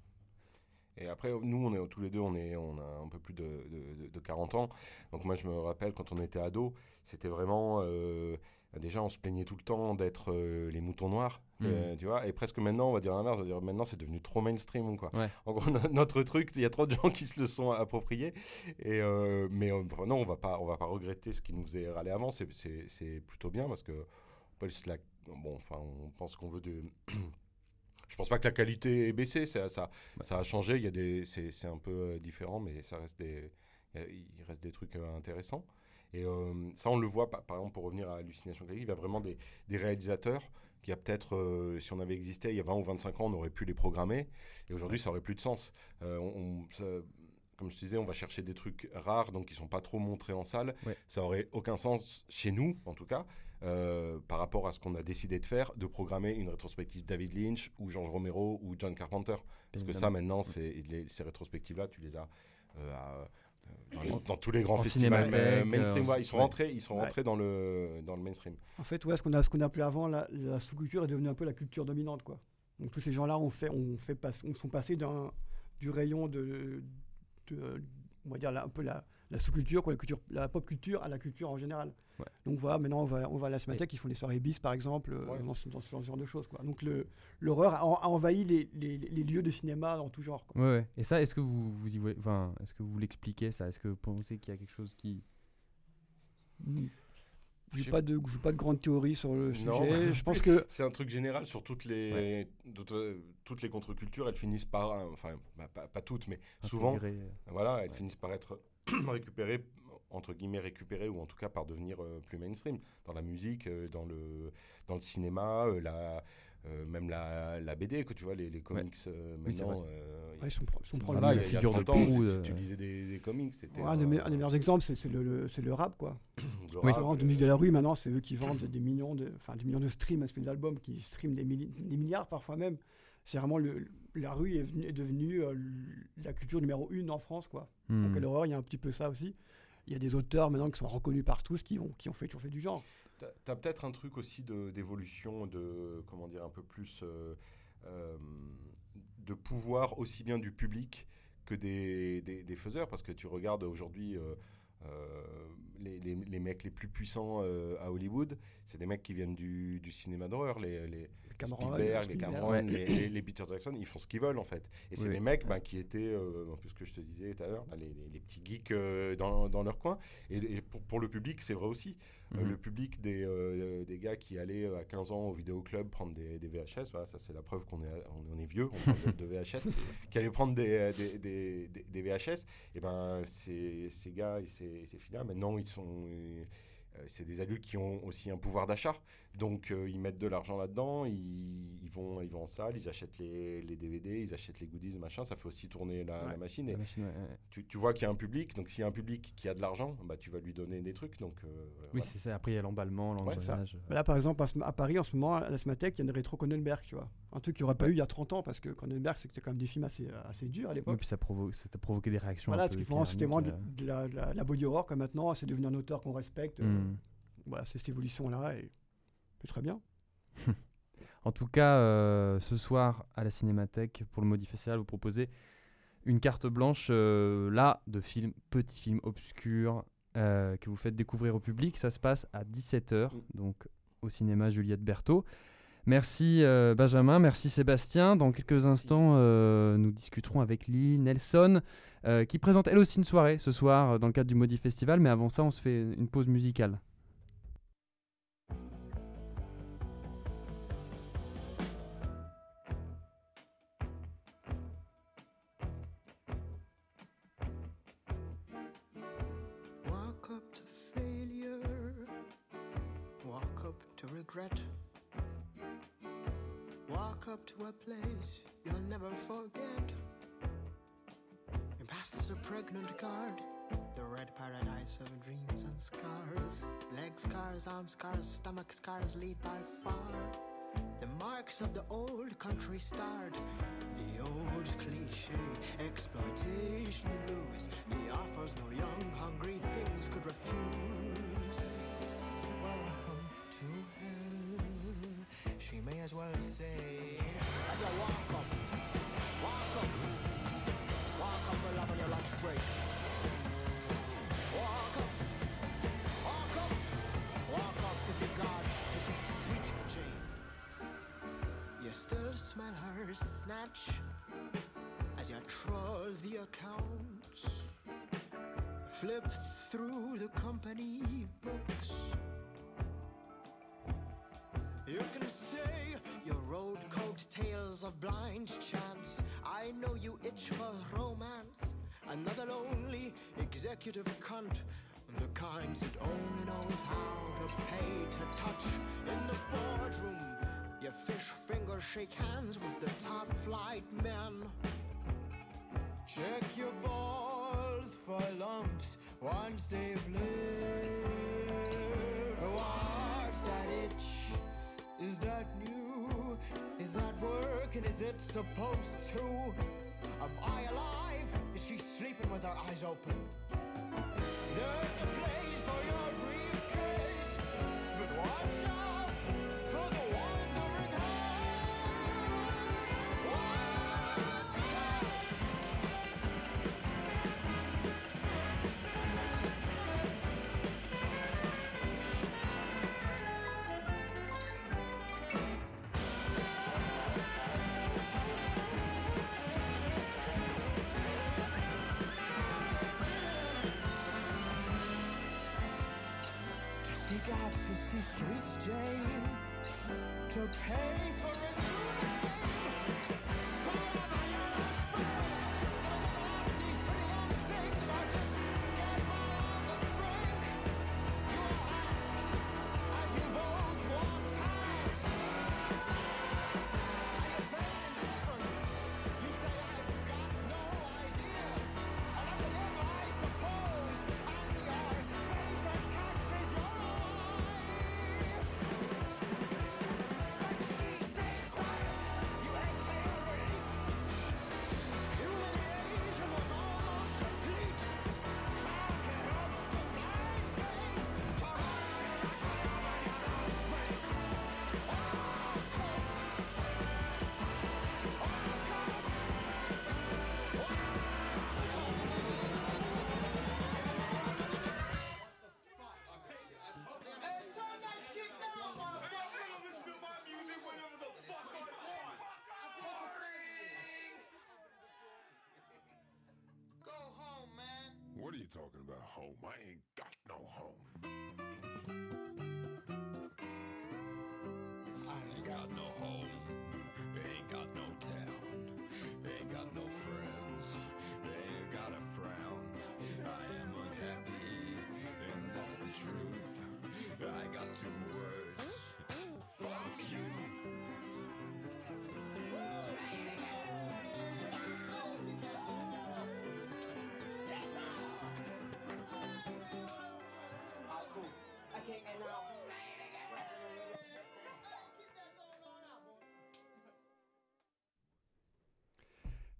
Et après, nous, on est tous les deux, on, est, on a un peu plus de, de, de quarante ans. Donc moi, je me rappelle, quand on était ado, c'était vraiment... Euh, déjà, on se plaignait tout le temps d'être euh, les moutons noirs, Mmh. euh, tu vois. Et presque maintenant, on va dire l'inverse, on va dire maintenant, c'est devenu trop mainstream, quoi. Ouais. En gros, no- notre truc, il y a trop de gens qui se le sont appropriés. Et, euh, mais euh, non, on va pas, on va pas regretter ce qui nous faisait râler avant. C'est, c'est, c'est plutôt bien parce que on peut se la- bon, enfin, on pense qu'on veut de... Je pense pas que la qualité ait baissé, ça, ça, Ouais. ça a changé. Il y a des, c'est, c'est un peu euh, différent, mais ça reste des, il y a- il reste des trucs euh, intéressants. Et euh, ça, on le voit, par, par exemple, pour revenir à Hallucination Collective, il y a vraiment des, des réalisateurs qui, a peut-être, euh, si on avait existé il y a vingt ou vingt-cinq ans, on aurait pu les programmer. Et aujourd'hui, ça aurait plus de sens. Euh, on, on- ça- comme je te disais, on va chercher des trucs rares, donc qui sont pas trop montrés en salle. Ouais. Ça aurait aucun sens, chez nous, en tout cas, euh, par rapport à ce qu'on a décidé de faire, de programmer une rétrospective David Lynch ou George Romero ou John Carpenter. Parce que ça, Évidemment. maintenant, c'est, les- ces rétrospectives-là, tu les as euh, à- dans, les- dans tous les grands En festivals cinémathèque, euh, mainstream. euh, ouais, ils sont ouais. rentrés, ils sont Ouais. rentrés dans le dans le mainstream. En fait, ouais, ce qu'on a, ce qu'on appelait avant la, la sous-culture est devenue un peu la culture dominante, quoi. Donc tous ces gens-là ont fait, ont fait passe- ont- sont passés d'un, du rayon de, de- on va dire la- un peu la, la sous-culture, quoi, la, culture, la pop culture à la culture en général. Ouais. Donc voilà, maintenant on va, on va à la Cinémathèque, ils font des soirées bis par exemple, euh, Ouais. dans, ce, dans ce genre de choses, quoi. Donc le, l'horreur a, en- a envahi les, les, les lieux de cinéma dans tout genre, quoi. Ouais, ouais. Et ça, est-ce que vous, vous y voyez, enfin, est-ce que vous l'expliquez ça? Est-ce que vous pensez qu'il y a quelque chose qui... Je Je n'ai sais- pas de, j'ai pas de grande théorie sur le Non. sujet. Je pense que C'est un truc général sur toutes les toutes, euh, toutes les contre-cultures, elles finissent par, euh, enfin bah, pas, pas toutes, mais souvent, intégré, euh, voilà, elles Ouais. finissent par être récupérées, entre guillemets récupérées, ou en tout cas par devenir euh, plus mainstream dans la musique, euh, dans le dans le cinéma, euh, la euh, même la, la B D, que tu vois, les, les comics euh, Oui, c'est maintenant. vrai. euh, ouais, ils sont, ils sont C'est proches voilà, de- il y a, il y a figure de trente ans, proue, c'est- euh, tu lisais des, des comics, c'était Ouais, un, des me- un des meilleurs exemples, c'est, c'est le, le- c'est le rap, quoi. le Les rap, restaurants de euh, musique de la rue, maintenant, c'est eux qui vendent des millions de, enfin, des millions de streams, espèce d'albums qui streament des, milli- des milliards parfois même. C'est vraiment le, la rue est, venue- est devenue euh, la culture numéro une en France, quoi. hmm. Donc à l'horreur, il y a un petit peu ça aussi. Il y a des auteurs maintenant qui sont reconnus par tous, qui ont, qui ont fait, qui ont fait du genre. T'as, t'as peut-être un truc aussi de, d'évolution, de comment dire, un peu plus euh, euh, de pouvoir aussi bien du public que des, des, des faiseurs, parce que tu regardes aujourd'hui euh, euh, les, les, les mecs les plus puissants euh, à Hollywood, c'est des mecs qui viennent du, du cinéma d'horreur, les, les Cameron, Spielberg, les Spielberg. Cameron, les, les, les Peter Jackson, ils font ce qu'ils veulent en fait. Et c'est Oui. des mecs ben, qui étaient, euh, un peu ce que je te disais tout à l'heure, là, les, les, les petits geeks euh, dans, dans leur coin. Et, et pour, pour le public, c'est vrai aussi. Euh, Mhm. le public des, euh, des gars qui allaient euh, à quinze ans au vidéoclub prendre des, des V H S, voilà, ça c'est la preuve qu'on est, on, on est vieux, on parle de V H S, qui allaient prendre des, des, des, des, des V H S, et ben ces, ces gars et ces, ces filles-là, maintenant ils sont... euh, c'est des adultes qui ont aussi un pouvoir d'achat. Donc euh, ils mettent de l'argent là-dedans, ils, ils, vont, ils vont en salle, ils achètent les, les D V D, ils achètent les goodies, machin, ça fait aussi tourner la, Ouais, la machine. Et La machine, ouais, ouais. tu, tu vois qu'il y a un public, donc s'il y a un public qui a de l'argent, bah, tu vas lui donner des trucs. Donc, euh, Oui, voilà. c'est ça. Après, il y a l'emballement, l'engrenage. Bah là, par exemple, à, Sm- à Paris, en ce moment, à la Smatek, il y a une rétro Cronenberg, tu vois. Un truc qu'il n'y aurait pas eu il y a trente ans, parce que Cronenberg, c'était quand même des films assez, assez durs à Oui, l'époque. puis ça, provo- ça t'a provoqué des réactions Voilà, un parce peu qu'il faut c'était vraiment de, thermiques, de la, de la, de la body horror, comme maintenant, c'est devenu un auteur qu'on respecte. euh. euh, Hmm. Voilà, c'est cette évolution-là, et c'est très bien. En tout cas, euh, ce soir, à la Cinémathèque, pour le Maudit Festival, vous proposez une carte blanche, euh, là, de films, petits films obscurs, euh, que vous faites découvrir au public. Ça se passe à dix-sept heures, Mm. donc au cinéma Juliette Berthaud. Merci euh, Benjamin, merci Sébastien. Dans quelques Merci. instants, euh, nous discuterons avec Lily Nelson, euh, qui présente elle aussi une soirée ce soir euh, dans le cadre du Maudit Festival. Mais avant ça, on se fait une pause musicale. Walk up to failure, walk up to regret, walk up to a place you'll never forget. You pass the pregnant guard, the red paradise of dreams and scars. Leg scars, arm scars, stomach scars lead by far. The marks of the old country starred, the old cliche, exploitation blues. The offers no young, hungry things could refuse. Welcome to hell, she may as well say. As you walk up, walk up, walk up for love on your lunch break. Walk up, walk up, walk up to see God, to see sweet Jane. You still smell her snatch as you troll the accounts. Flip through the company books. You can say you rode coattails of blind chance. I know you itch for romance. Another lonely executive cunt. The kind that only knows how to pay to touch. In the boardroom, your fish fingers shake hands with the top flight men. Check your balls for lumps once they've lived. What's that itch? Is that new? Is that working? Is it supposed to? Am I alive? Is she sleeping with her eyes open? There's a place for your briefcase, but watch out for the wandering hand. To see God, to see sweet Jane, to pay for a new name. These pretty young things are just getting on the brink. You are asked as you both walk past. Are you very indifferent? You say I've got no idea. And as a lover, I suppose, and your favorite catches your eye. But she stays quiet. You ain't clear relief. Humiliation was almost complete. Chalk it up to blind faith. To run on your lunch break. Hey, turn that shit down, motherfucker! Listen to my music whenever the fuck I want! Go home, man! What are you talking about, home? I ain't got no home. I ain't got no home. Ain't got no town. Ain't got no friends. Ain't got a frown. I am unhappy, and that's the truth. I got two words.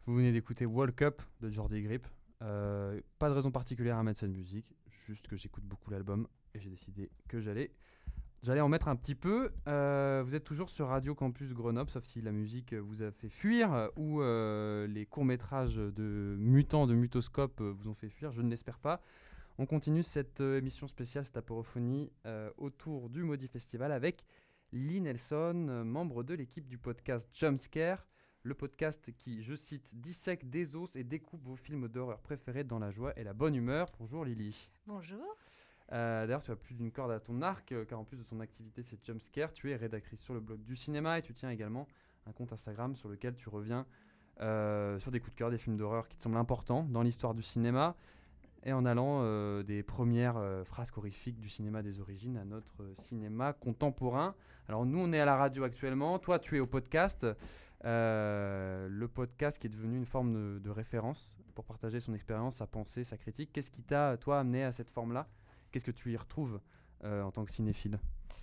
Vous venez d'écouter Walk Up de Jordi Grip. Euh, pas de raison particulière à mettre cette musique, juste que j'écoute beaucoup l'album et j'ai décidé que j'allais, j'allais en mettre un petit peu. Euh, vous êtes toujours sur Radio Campus Grenoble, sauf si la musique vous a fait fuir euh, ou euh, les courts-métrages de Mutants de Mutoscope euh, vous ont fait fuir, je ne l'espère pas. On continue cette euh, émission spéciale, cette apérophonie euh, autour du Maudit Festival avec Lee Nelson, euh, membre de l'équipe du podcast Jumpscare. Le podcast qui, je cite, dissèque des os et découpe vos films d'horreur préférés dans la joie et la bonne humeur. Bonjour Lily. Bonjour. Euh, d'ailleurs, tu as plus d'une corde à ton arc, euh, car en plus de ton activité, c'est Jumpscare. Tu es rédactrice sur le blog du cinéma et tu tiens également un compte Instagram sur lequel tu reviens euh, sur des coups de cœur, des films d'horreur qui te semblent importants dans l'histoire du cinéma et en allant euh, des premières euh, frasques horrifiques du cinéma des origines à notre euh, cinéma contemporain. Alors nous, on est à la radio actuellement. Toi, tu es au podcast. Euh, le podcast qui est devenu une forme de, de référence pour partager son expérience, sa pensée, sa critique. Qu'est-ce qui t'a, toi, amené à cette forme-là ? Qu'est-ce que tu y retrouves euh, en tant que cinéphile ?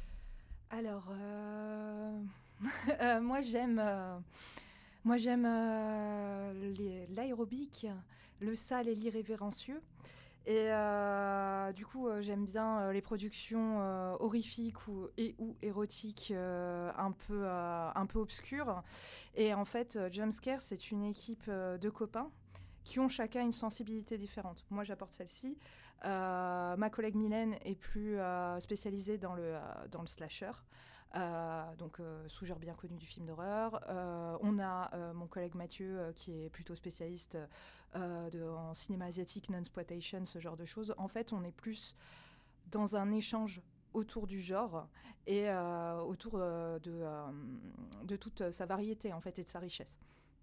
Alors, euh... euh, moi j'aime, euh... moi j'aime euh, les... l'aérobic, le sale et l'irrévérencieux. Et euh, du coup, euh, j'aime bien euh, les productions euh, horrifiques ou, et ou érotiques euh, un, peu, euh, un peu obscures. Et en fait, euh, Jumpscare, c'est une équipe euh, de copains qui ont chacun une sensibilité différente. Moi, j'apporte celle-ci. Euh, ma collègue Mylène est plus euh, spécialisée dans le, euh, dans le slasher. Euh, donc euh, sous-genre bien connu du film d'horreur. Euh, on a euh, mon collègue Mathieu euh, qui est plutôt spécialiste euh, de, en cinéma asiatique, non-exploitation, ce genre de choses. En fait, on est plus dans un échange autour du genre et euh, autour euh, de, euh, de toute sa variété en fait et de sa richesse.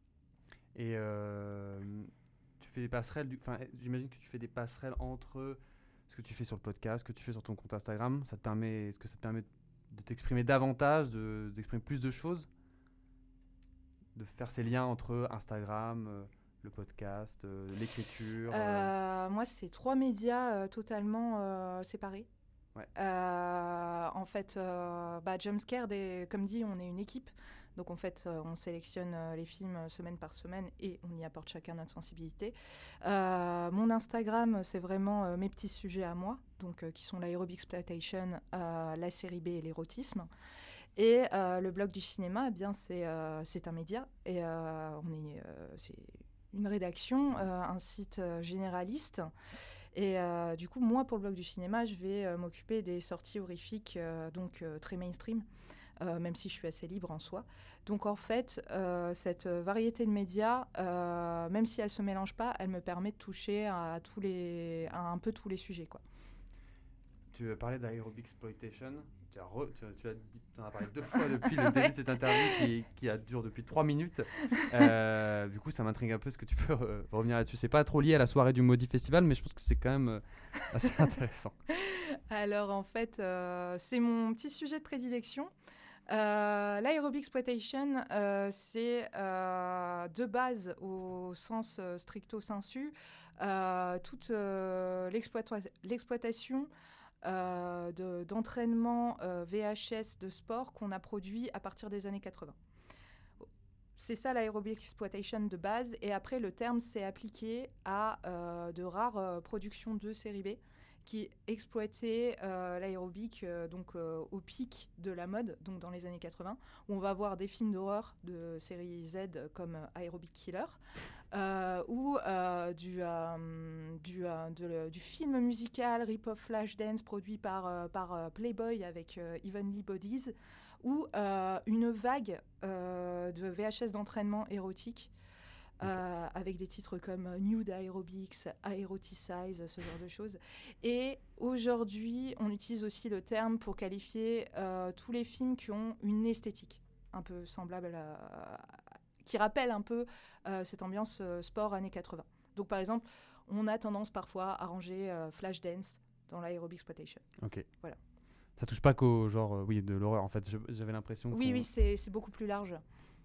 Et euh, tu fais des passerelles, du, j'imagine que tu fais des passerelles entre ce que tu fais sur le podcast, ce que tu fais sur ton compte Instagram. Ça te permet, est-ce que ça te permet de t'exprimer davantage, de, d'exprimer plus de choses, de faire ces liens entre Instagram, euh, le podcast, euh, l'écriture euh, euh... Moi, c'est trois médias euh, totalement euh, séparés. Ouais. Euh, en fait, euh, bah, Jumpscare, des, comme dit, on est une équipe. Donc, en fait, euh, on sélectionne euh, les films semaine par semaine et on y apporte chacun notre sensibilité. Euh, mon Instagram, c'est vraiment euh, mes petits sujets à moi, donc, euh, qui sont l'aerobic exploitation, euh, la série B et l'érotisme. Et euh, le blog du cinéma, eh bien, c'est, euh, c'est un média et euh, on est, euh, c'est une rédaction, euh, un site euh, généraliste. Et euh, du coup, moi, pour le blog du cinéma, je vais euh, m'occuper des sorties horrifiques, euh, donc euh, très mainstream. Euh, même si je suis assez libre en soi. Donc en fait, euh, cette variété de médias, euh, même si elle ne se mélange pas, elle me permet de toucher à, tous les, à un peu tous les sujets, quoi. Tu as parlé d'aerobic exploitation, tu, as re, tu, tu, as dit, tu en as parlé deux fois depuis le début de cette interview qui, qui a dure depuis trois minutes. Euh, du coup, ça m'intrigue un peu, ce que tu peux euh, revenir là-dessus. C'est pas trop lié à la soirée du Maudit Festival, mais je pense que c'est quand même euh, assez intéressant. Alors en fait, euh, c'est mon petit sujet de prédilection. Euh, L'aerobic exploitation, euh, c'est euh, de base au sens euh, stricto sensu euh, toute euh, l'exploita- l'exploitation euh, de, d'entraînement euh, V H S de sport qu'on a produit à partir des années quatre-vingts. C'est ça l'aerobic exploitation de base, et après le terme s'est appliqué à euh, de rares euh, productions de série B qui exploitait euh, l'aérobic euh, donc euh, au pic de la mode, donc dans les années quatre-vingts, où on va voir des films d'horreur de série Z comme euh, Aerobic Killer, euh, ou euh, du, euh, du, euh, de, du film musical Rip-Off Flashdance produit par, euh, par euh, Playboy avec euh, Evenly Bodies, ou euh, une vague euh, de V H S d'entraînement érotique, Euh, avec des titres comme Nude Aerobics, Aeroticize, ce genre de choses. Et aujourd'hui, on utilise aussi le terme pour qualifier euh, tous les films qui ont une esthétique un peu semblable à, qui rappelle un peu euh, cette ambiance euh, sport années quatre-vingts. Donc par exemple, on a tendance parfois à ranger euh, Flashdance dans l'aerobic exploitation. Ok. Voilà. Ça touche pas qu'au genre euh, oui, de l'horreur en fait. Je, j'avais l'impression. Oui, oui, c'est, c'est beaucoup plus large.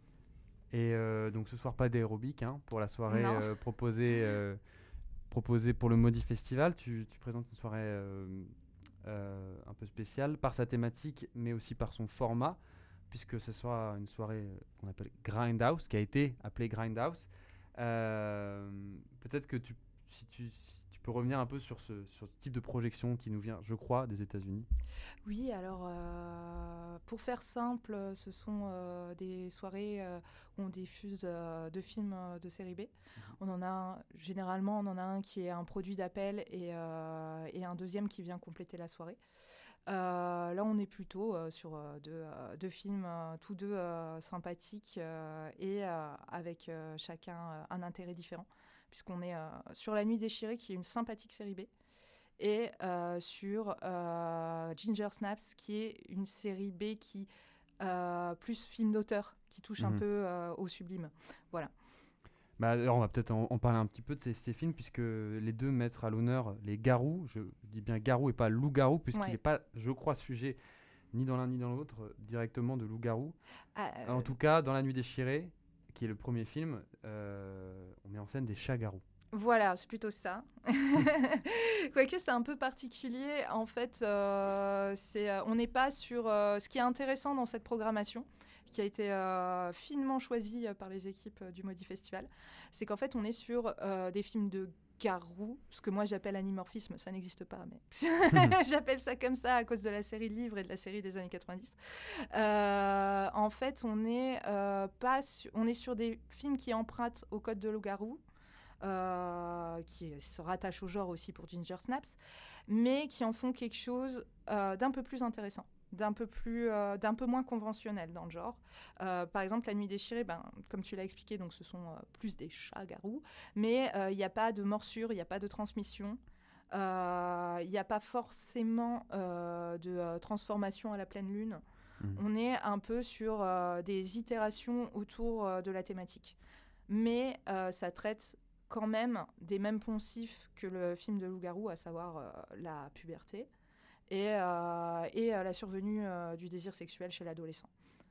Et euh, donc ce soir, pas d'aérobic hein, pour la soirée euh, proposée, euh, proposée pour le Maudit Festival. Tu, tu présentes une soirée euh, euh, un peu spéciale par sa thématique, mais aussi par son format, puisque ce soit une soirée qu'on appelle Grindhouse, qui a été appelée Grindhouse. Euh, peut-être que tu, si tu, si tu peux revenir un peu sur ce, sur ce type de projection qui nous vient, je crois, des États-Unis. Oui, alors euh, pour faire simple, ce sont euh, des soirées euh, où on diffuse euh, deux films euh, de série B. Mmh. On en a un, généralement, on en a un qui est un produit d'appel et, euh, et un deuxième qui vient compléter la soirée. Euh, là, on est plutôt euh, sur euh, deux, euh, deux films, euh, tous deux euh, sympathiques euh, et euh, avec euh, chacun euh, un intérêt différent, puisqu'on est euh, sur La Nuit déchirée, qui est une sympathique série B, et euh, sur euh, Ginger Snaps, qui est une série B qui euh, plus film d'auteur, qui touche mmh. un peu euh, au sublime. Voilà. Bah, alors on va peut-être en, en parler un petit peu de ces, ces films, puisque les deux mettent à l'honneur les garous. Je dis bien garous et pas loup-garou, puisqu'il n'est ouais. pas, je crois, sujet ni dans l'un ni dans l'autre directement de loup-garou. Ah, euh... En tout cas, dans La Nuit déchirée, qui est le premier film, euh, on met en scène des chats-garous. Voilà, c'est plutôt ça. Quoique c'est un peu particulier, en fait, euh, c'est, euh, on n'est pas sur... Euh, ce qui est intéressant dans cette programmation, qui a été euh, finement choisi euh, par les équipes euh, du Maudit Festival, c'est qu'en fait, on est sur euh, des films de garous, ce que moi j'appelle animorphisme, ça n'existe pas, mais j'appelle ça comme ça à cause de la série de livres et de la série des années quatre-vingt-dix. Euh, en fait, on est, euh, pas su- on est sur des films qui empruntent au code de loup-garou, Euh, qui se rattache au genre aussi pour Ginger Snaps, mais qui en font quelque chose euh, d'un peu plus intéressant, d'un peu, plus, euh, d'un peu moins conventionnel dans le genre. Euh, par exemple, La Nuit déchirée, ben, comme tu l'as expliqué, donc ce sont euh, plus des chats-garous, mais il euh, n'y a pas de morsure, il n'y a pas de transmission, il euh, n'y a pas forcément euh, de euh, transformation à la pleine lune. Mmh. On est un peu sur euh, des itérations autour euh, de la thématique. Mais euh, ça traite quand même des mêmes poncifs que le film de loup-garou, à savoir euh, la puberté et, euh, et euh, la survenue euh, du désir sexuel chez l'adolescent.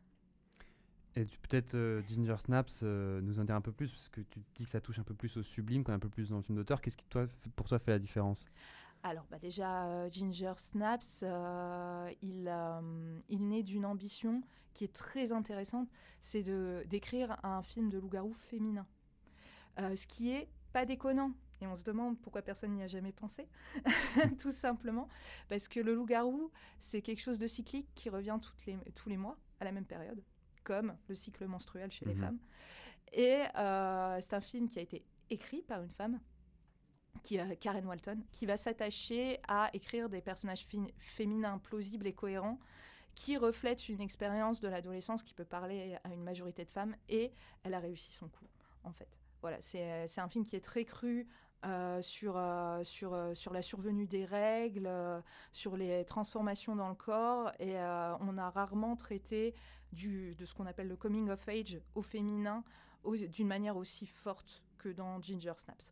Et tu, peut-être euh, Ginger Snaps euh, nous en dire un peu plus, parce que tu dis que ça touche un peu plus au sublime, qu'on est un peu plus dans le film d'auteur. Qu'est-ce qui toi, f- pour toi fait la différence ? Alors bah déjà, euh, Ginger Snaps, euh, il, euh, il naît d'une ambition qui est très intéressante, c'est de, d'écrire un film de loup-garou féminin. Euh, ce qui est pas déconnant. Et on se demande pourquoi personne n'y a jamais pensé, tout simplement. Parce que le loup-garou, c'est quelque chose de cyclique qui revient toutes les, tous les mois, à la même période, comme le cycle menstruel chez mmh. les femmes. Et euh, c'est un film qui a été écrit par une femme, qui est Karen Walton, qui va s'attacher à écrire des personnages fin- féminins plausibles et cohérents, qui reflètent une expérience de l'adolescence qui peut parler à une majorité de femmes, et elle a réussi son coup, en fait. Voilà, c'est, c'est un film qui est très cru euh, sur, euh, sur, euh, sur la survenue des règles, euh, sur les transformations dans le corps, et euh, on a rarement traité du, de ce qu'on appelle le coming of age au féminin au, d'une manière aussi forte que dans Ginger Snaps.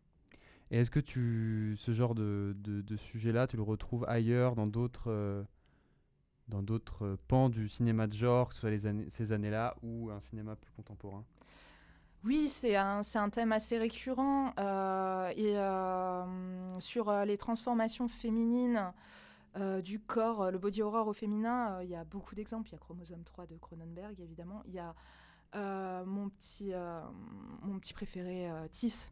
Et est-ce que tu, ce genre de, de, de sujet-là, tu le retrouves ailleurs, dans d'autres, euh, dans d'autres pans du cinéma de genre, que ce soit les années, ces années-là, ou un cinéma plus contemporain ? Oui, c'est un, c'est un thème assez récurrent. Euh, et euh, sur euh, les transformations féminines euh, du corps, le body horror au féminin, il euh, y a beaucoup d'exemples. Il y a Chromosome trois de Cronenberg, évidemment. Il y a euh, mon, petit, euh, mon petit préféré, euh, Tis,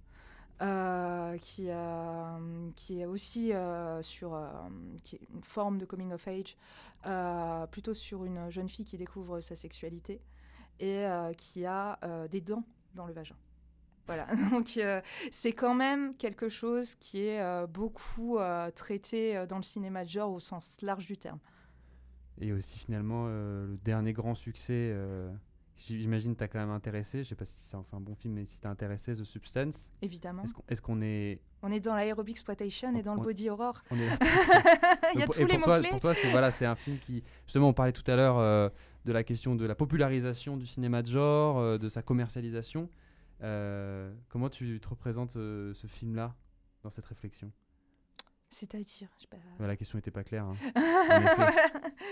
euh, qui, euh, qui est aussi euh, sur euh, qui est une forme de coming of age, euh, plutôt sur une jeune fille qui découvre sa sexualité et euh, qui a euh, des dents dans le vagin. Voilà, donc euh, c'est quand même quelque chose qui est euh, beaucoup euh, traité euh, dans le cinéma de genre au sens large du terme. Et aussi finalement, euh, le dernier grand succès, euh, j'imagine t'as quand même intéressé, je sais pas si c'est enfin un bon film, mais si t'as intéressé, The Substance. Évidemment. Est-ce qu'on, est-ce qu'on est... On est dans l'aerobic exploitation on, et dans on, le body horror. On est Il y a donc, tous les mots-clés. Pour toi, c'est, voilà, c'est un film qui... Justement, on parlait tout à l'heure euh, de la question de la popularisation du cinéma de genre, euh, de sa commercialisation. Euh, comment tu te représentes euh, ce film-là dans cette réflexion ? C'est-à-dire je sais pas... bah, La question n'était pas claire. Hein, en effet.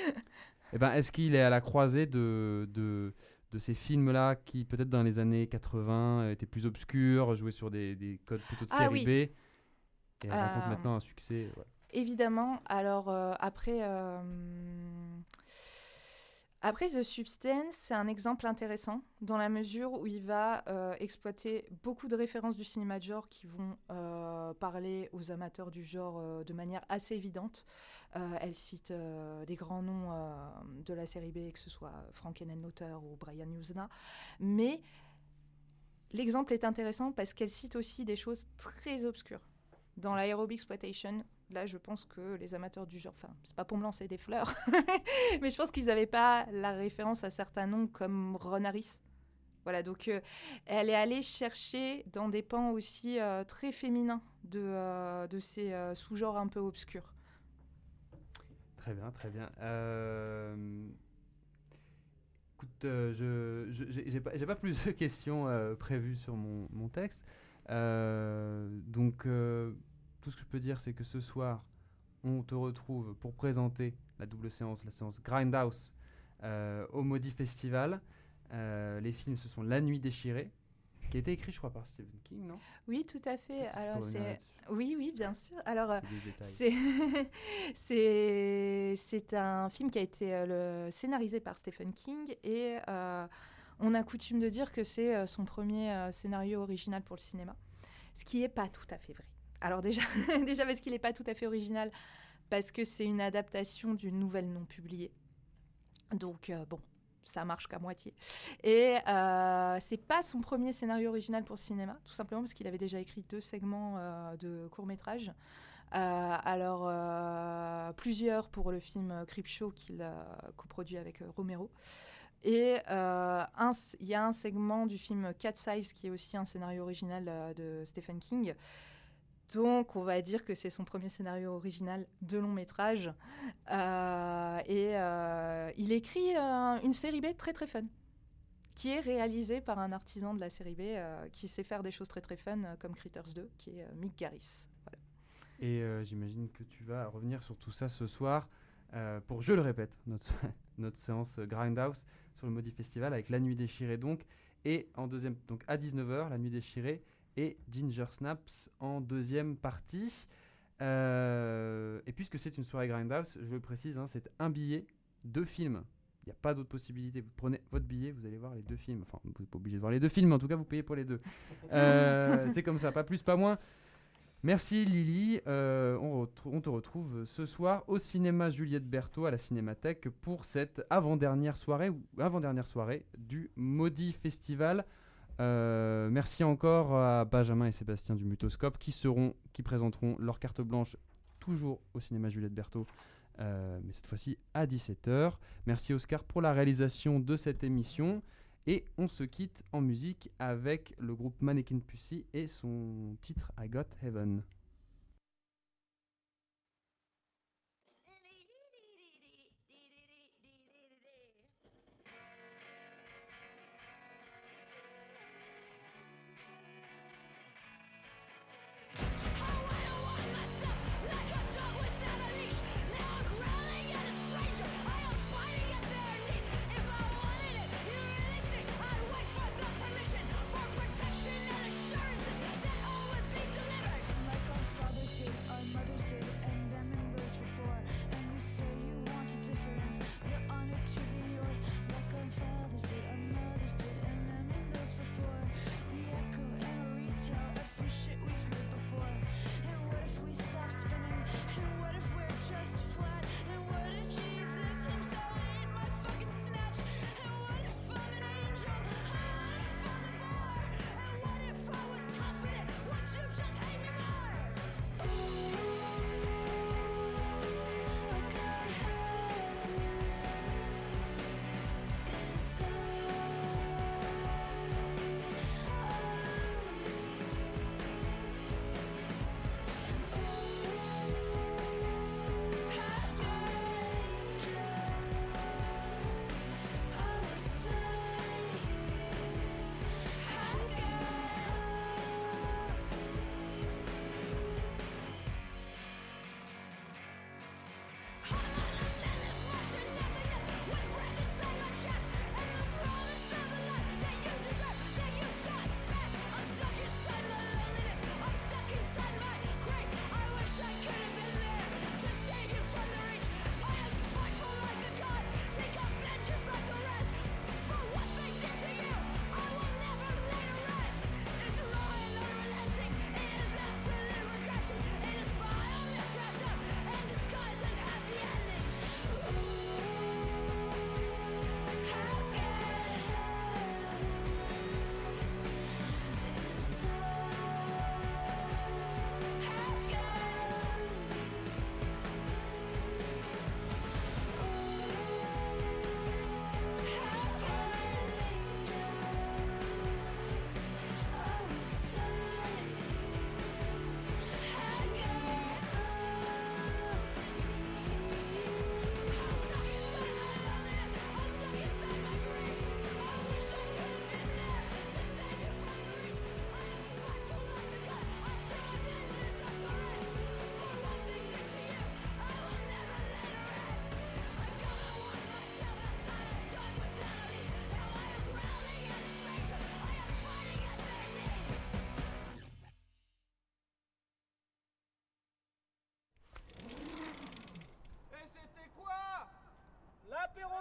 Eh ben, est-ce qu'il est à la croisée de, de, de ces films-là qui, peut-être dans les années quatre-vingts, étaient plus obscurs, jouaient sur des, des codes plutôt de série ah, oui. B, et euh, rencontrent maintenant un succès ouais. Évidemment. Alors, euh, après... Euh... Après, The Substance, c'est un exemple intéressant dans la mesure où il va euh, exploiter beaucoup de références du cinéma de genre qui vont euh, parler aux amateurs du genre euh, de manière assez évidente. Euh, elle cite euh, des grands noms euh, de la série B, que ce soit Frank Henenlotter ou Brian Yuzna. Mais l'exemple est intéressant parce qu'elle cite aussi des choses très obscures. Dans l'Aerobic Exploitation, là, je pense que les amateurs du genre, enfin, c'est pas pour me lancer des fleurs, mais je pense qu'ils n'avaient pas la référence à certains noms comme Ron Harris. Voilà, donc euh, elle est allée chercher dans des pans aussi euh, très féminins de, euh, de ces euh, sous-genres un peu obscurs. Très bien, très bien. Euh... Écoute, euh, je, je, j'ai, j'ai, pas, j'ai pas plus de questions euh, prévues sur mon, mon texte. Euh, donc, euh, tout ce que je peux dire, c'est que ce soir, on te retrouve pour présenter la double séance, la séance Grindhouse, euh, au Maudit Festival. Euh, les films, ce sont La Nuit déchirée, qui a été écrit, je crois, par Stephen King, non ? Oui, tout à fait. Alors, revenir c'est... là-dessus. Oui, oui, bien sûr. Alors, euh, Des détails. c'est... c'est... c'est un film qui a été euh, le... scénarisé par Stephen King et euh, on a coutume de dire que c'est euh, son premier euh, scénario original pour le cinéma, ce qui n'est pas tout à fait vrai. Alors déjà, déjà parce qu'il n'est pas tout à fait original, parce que c'est une adaptation d'une nouvelle non publiée. Donc, euh, bon, ça marche qu'à moitié. Et euh, c'est pas son premier scénario original pour le cinéma, tout simplement parce qu'il avait déjà écrit deux segments euh, de court-métrage. Euh, alors, euh, plusieurs pour le film Creepshow qu'il a coproduit avec euh, Romero. Et euh, il y a un segment du film Cat's Eyes qui est aussi un scénario original euh, de Stephen King. Donc, on va dire que c'est son premier scénario original de long métrage. Euh, et euh, il écrit euh, une série B très très fun, qui est réalisée par un artisan de la série B euh, qui sait faire des choses très très fun, euh, comme Critters deux, qui est euh, Mick Garris. Voilà. Et euh, j'imagine que tu vas revenir sur tout ça ce soir euh, pour, je le répète, notre, notre séance Grindhouse sur le Maudit Festival avec La Nuit déchirée donc, et en deuxième, donc à dix-neuf heures, La Nuit déchirée, et Ginger Snaps en deuxième partie. Euh, et puisque c'est une soirée Grindhouse, je le précise, hein, c'est un billet, deux films. Il n'y a pas d'autre possibilité. Vous prenez votre billet, vous allez voir les deux films. Enfin, vous n'êtes pas obligé de voir les deux films, mais en tout cas, vous payez pour les deux. Euh, c'est comme ça, pas plus, pas moins. Merci Lily. Euh, on, retr- on te retrouve ce soir au cinéma Juliette Berthaud à la Cinémathèque pour cette avant-dernière soirée, ou avant-dernière soirée du Maudit Festival. Euh, merci encore à Benjamin et Sébastien du Mutoscope qui, seront, qui présenteront leur carte blanche toujours au cinéma Juliette Berthaud, euh, mais cette fois-ci à dix-sept heures. Merci Oscar pour la réalisation de cette émission et on se quitte en musique avec le groupe Mannequin Pussy et son titre I Got Heaven. Like a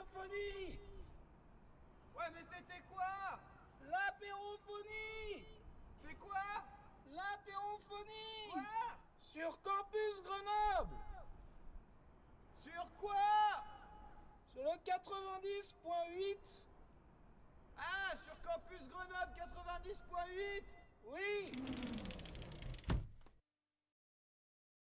l'apérophonie. Ouais, mais c'était quoi? L'apérophonie. C'est quoi? L'apérophonie. Quoi? Sur Campus Grenoble. Sur quoi? Sur le quatre-vingt-dix point huit. Ah, sur Campus Grenoble quatre-vingt-dix point huit. Oui.